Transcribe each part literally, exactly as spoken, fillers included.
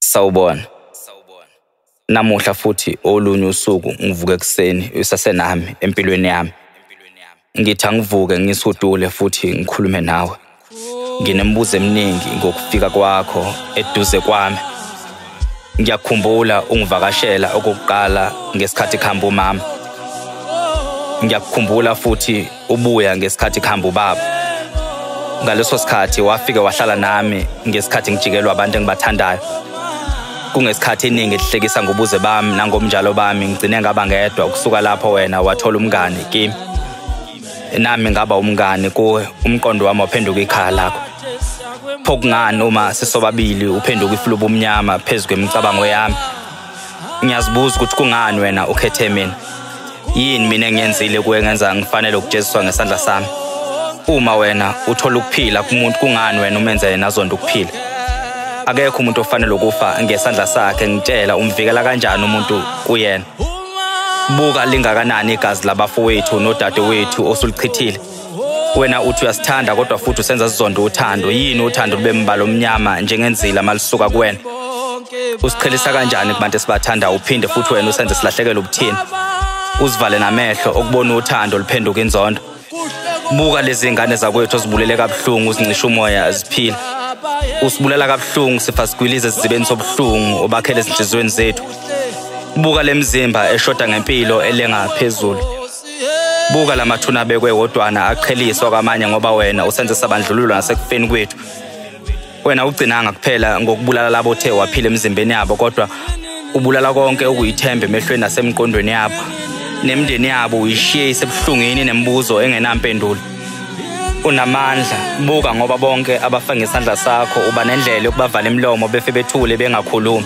Sawubona. Namuhla futhi olunye usuku ngivuke ekseni usasenami empilweni yami. Ngithi angivuke ngisudule futhi ngikhulume nawe. Nginembuzo eminingi ngokufika kwakho eduze kwami. Ngiyakhumbula ungivakashela okokuqala ngesikhathi khamba umama. Ngiyakukhumbula futhi ubuya ngesikhathi khamba ubaba. Ngaleso sikhathi wafika wahlala nami ngesikhathi ngijikelwa abantu engibathandayo. Kungesikhathi iningi elihlekisa ngobuze bami nangomnjalo bami ngicine ngaba ngedwa ukusuka lapho wena wathola umngane kimi. Nami ngaba umngane kuwe, umqondo wami waphenduka ikhaya lakho. Phokungani uma sisobabili uphenduka ifulubu omnyama phezulu kwemicabango yami. Ngiyazibuza ukuthi kungani wena ukhethe mina. Yini mina engiyenzile kuwe ngenza ngifanele ukujeziswa ngesandla sami. Uma wena uthola ukuphila kumuntu kungani wena umenze yena azonda ukuphila. Akekho umuntu ofanele ukufa ngesandla sakhe ngitshela umvikela kanjani umuntu kuyena. Buka lingakanani igazi labafowethu nodadewethu osulichithile. Wena uthi uyasithanda kodwa futhi usenza sizonda uthando. Yini uthando lube mbalo omnyama njengenzila malisuka kuwena. Usiqhelisa kanjani kubantu esibathanda uphinde futhi wena usenze silahlekele ubuthini. Uzivale namehlo okubona uthando liphenduka inzondo. Buka lezi ngane zakwethu ozibulele kabuhlungu uzincisha umoya aziphila. Usibulela kabuhlungu sifa sigwilize sizibeni sobuhlungu obakhele ezinhlizweni zethu. Buka lemzimba eshoda ngempilo elenga phezulu. Buka lamathuna bekwe wodwana aqheliswa kwamanye ngoba wena usenze sabandlululo nasekufeni kwethu. Wena ugcinanga kuphela ngokubulala labo othe waphila emzimbeni yabo kodwa ubulala konke okuyithembe emehlweni nasemqondweni yabo. Nemndeni yabo uyishiye isebuhlungini nembuzo engenampendulo. Unamandla, buka ngoba bonke abafa ngesandla sakho uba nendlela yokubavala imlomo befe bethule bengakhulumi.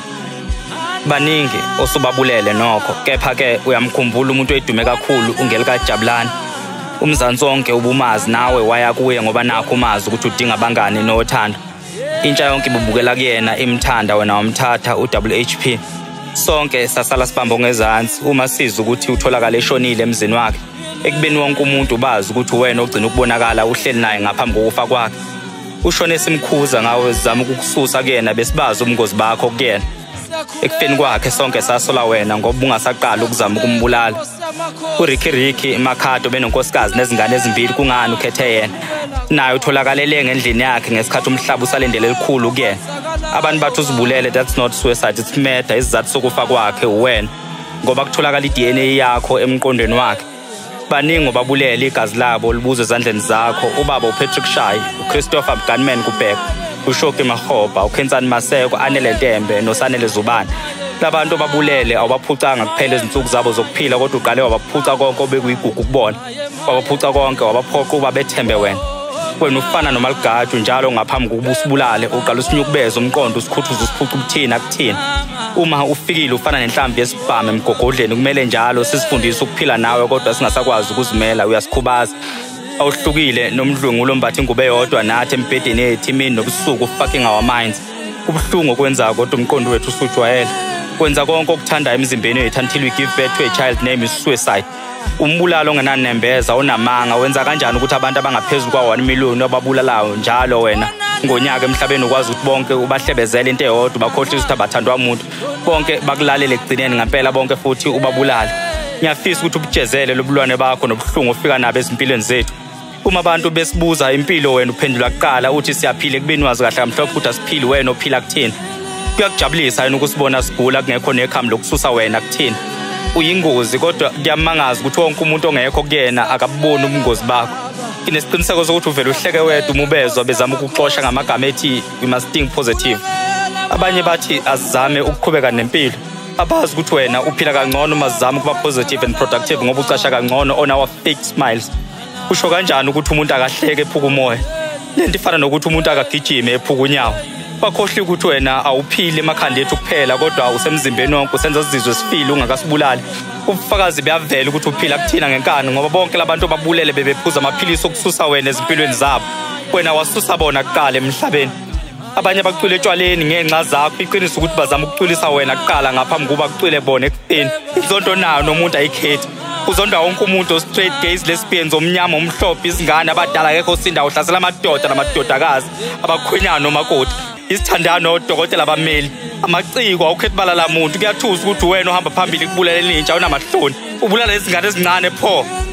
Baningi osubabulele nokho, kepha ke uyamkhumbula umuntu oyidume kakhulu ungelika Jabulani. Umzansi wonke ubumazi nawe waya kuye ngoba nakho umazi ukuthi udinga abangani nothando. Intsha yonke ibubukela kuyena imthanda wena wamthatha u-W H P. Sonke sasala sibambo ngezansi uma siza ukuthi utholakala eshonile emzini wakhe. Ekubeni wonke umuntu bazi ukuthi wena ogcina ukubonakala uhleli naye ngaphambi kokufa kwakhe. Ushone simkhuza ngawe zama ukukususa kuyena besibazi ubungozi bakho kuyena. Ekufeni kwakhe sonke sasola wena ngoba ungasaqala ukuzama ukumbulala. uRicky Ricky Makhado benonkosikazi nezingane ezimbili kungani ukhethe yena. Naye utholakalele ngendlini yakhe ngesikhathi umhlaba usalendele elikhulu kuyena. Abantu bathi uzibulele, that's not suicide, it's murder. Isizathu sokufa kwakhe uwena ngoba kutholakala i-D N A yakho emqondweni wakhe. Baningi obabulele igazi labo libuze ezandleni zakho. Ubaba uPatrick Shayi, uChristopher Gunman Kubheka, uShoki Mahoba, uKhensani Maseko, Anele Tembe noSanele Zubane. Labantu babulele awabaphucanga kuphela izinsuku zabo zokuphila kodwa uqale wabaphuca konke obekuyigugu kubona. Wabaphuca konke wabaphoqa uba bethembe wena. Wena ufana noMaligadu njalo ngaphambi kokuba usibulale uqala usinyukubeza umqondo usikhuthuza usiphuca ubuthina kuthina. Uma ufikile ufana nenhlambi yesibhamu emgogodleni kumele njalo sisifundise ukuphila nawe kodwa singasakwazi ukuzimela uyasikhubaza. Awuhlukile nomdlungu lombathi ingube yodwa nathi empedeni yethimini nobusuku fucking our minds. Kubuhlungu kwenza kodwa umqondo wethu usujwayele. Kwenza konke okuthanda emzimbeni wethu until we give birth to a child name is suicide. Umbulalo ongenanembeza onamanga wenza kanjani ukuthi abantu abangaphezulu kwa one million ababulalayo njalo wena ngonyaka emhlabeni ukwazi ukuthi bonke ubahlebezele into eyodwa bakhohlisa ukuthi abathandwa umuntu bonke bakulalele egcineni ngempela bonke futhi ubabulala. Ngiyafisa ukuthi ubujezele lobulwane bakho nobuhlungu ofika nabo ezimpilweni zethu. Uma abantu besibuza impilo wena uphendula kuqala uthi siyaphila ekubeni wazi kahle kamhlophe ukuthi asiphili wena ophila kuthina. Kuyakujabulisa yini ukusibona sigula kungekho nekhambi lokususa wena kuthina. Uyingozi kodwa kuyamangaza ukuthi wonke umuntu ongekho kuyena akabuboni ubungozi bakho. Kinesiqiniseko sokuthi uvela uhleke wedwa umubezwa bezama ukuxoxa ngamagama ethi we must think positive. Abanye bathi azizame ukuqhubeka nempilo. Abazi ukuthi wena uphila kangcono uma zizama ukuba positive and productive ngoba ucasha kangcono on our fake smiles. Usho kanjani ukuthi umuntu akahleke ephuka umoya? Lento ifana nokuthi umuntu akagijime ephuka unyawo. Bakhohle ukuthi wena awuphili emakhanda ethu kuphela kodwa usemzimbeni wonke usenza sizizwe sifile ungakasibulali. Ubufakazi buyavela ukuthi uphila kuthina ngenkani ngoba bonke labantu babulele bebephuza amaphilisi okususa wena ezimpilweni zabo. Wena wasusa bona kuqala emhlabeni. Abanye bacwile etshwaleni ngenxa zakho iqiniso ukuthi bazama ukucwilisa wena kuqala ngaphambi kuba kucwile bona ekufeni. Izonto nayo nomuntu ayikhethi. Uzonda wonke umuntu straight gays lesbians omnyama omhlophe izingane abadala akekho sinda uhlasela amadoda namadodakazi abakhwenyana nomakoti. isithandano odokotela bameli amaciko awukhethi balala muntu kuyathusa ukuthi wena ohamba phambili kubulala intsha unamahloni ubulala izingane ezincane pho